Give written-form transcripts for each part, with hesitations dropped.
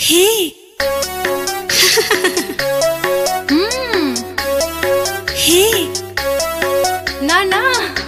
हे हे ना ना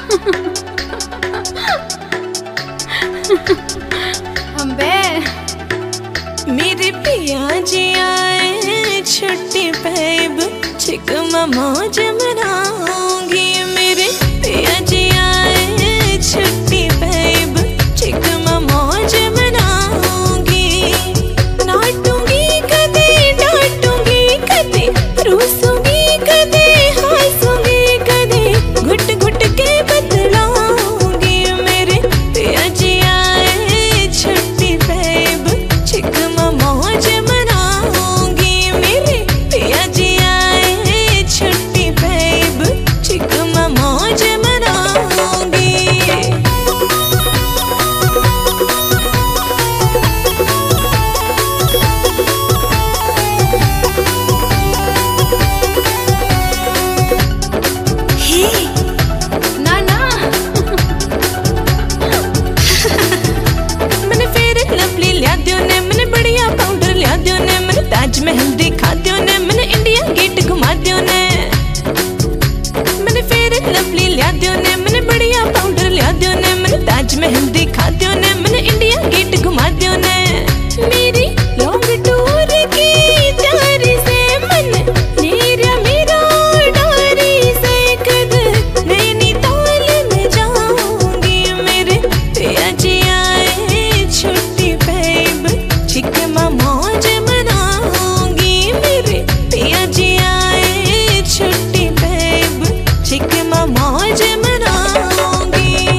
अम्बे मेरे पिया जी आए छुट्टी पैब चिकमा मौज मनाऊंगी। मेरे पिया जी आए छुट्टी पैब चिकमा मौज मनाऊंगी। नाटूंगी कदे डांटूंगी कदे रूसूंगी कदे हंसूंगी कदे घुट घुट के बतलाऊंगी। मेरे पिया जी आए छुट्टी पैब चिकमा मौज मनाऊंगी। मेरे पिया जी आए छुट्टी पैब चिकमा मौज मनाऊंगी। हे ना ना मैंने फेयर लवली लिया दियो ने, मैंने बढ़िया पाउडर लिया दियो ने, मैंने ताजमहल दिखा दियो ने, मैंने इंडिया गेट घुमा दियो ने। मैंने फेयर लवली लिया दियो ने, मैंने बढ़िया पाउडर लिया दियो ने, मैंने ताजमहल दिखा दियो ने, मैंने इंडिया गेट घुमा दियो ने। मेरी लॉन्ग टूर की तैयारी से मन नीरा मेरा डारी से कद नैनीताल में जाऊंगी। मेरे पिया जी आए छुट्टी पैब चिकमा मौज मनाऊंगी। मेरे पिया जी आए छुट्टी पैब चिकमा मौज मनाऊंगी।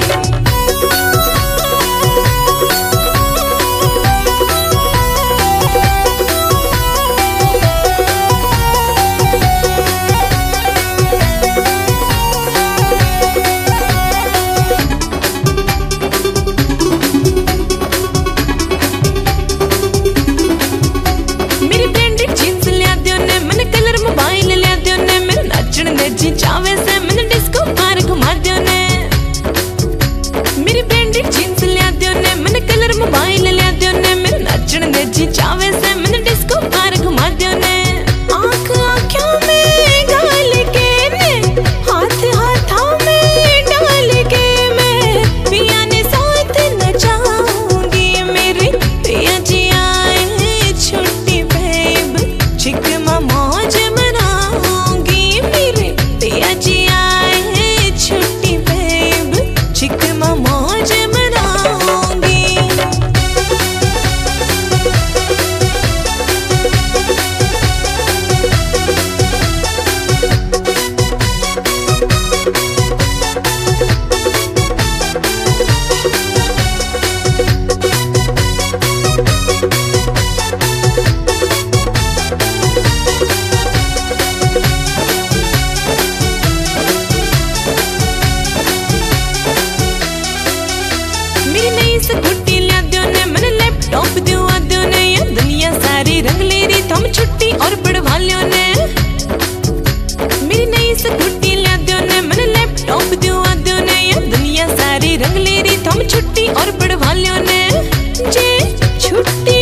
मेरी ब्रांडेड जीन्स लिया दियो ने, मैंने कलर मोबाइल लिया दियो ने, मेरे नाचण दे जी चावे से मैंने डिस्को बार घुमा दियो ने। मेरी ब्रांडेड जीन्स लिया दियो ने, मैंने कलर मोबाइल लिया दियो ने, मेरे नाचण दे जी चावे से मैंने डिस्को बार घुमा दियो ने। आँख आँखों में गाल के ने, हाथ हाथों में डाल के मैं पिया ने साथ नचाऊंगी। मेरे पिया जी आए छुट्टी पैब चिकमा मौज मनाऊंगी। मेरे पिया जी आए छुट्टी पैब चिकमा मौज मनाऊंगी। मेरी नई स्कूटी लिया दियो ने, मैंने लैपटॉप दिवा दियो ने, ये दुनिया सारी रंग ले रही थम छुट्टी और पढ़वा लियो ने। मेरी नई स्कूटी लिया दियो ने, मैंने लैपटॉप दिवा दियो ने, ये दुनिया सारी रंग ले रही थम छुट्टी और पढ़वा लियो ने। जे छुट्टी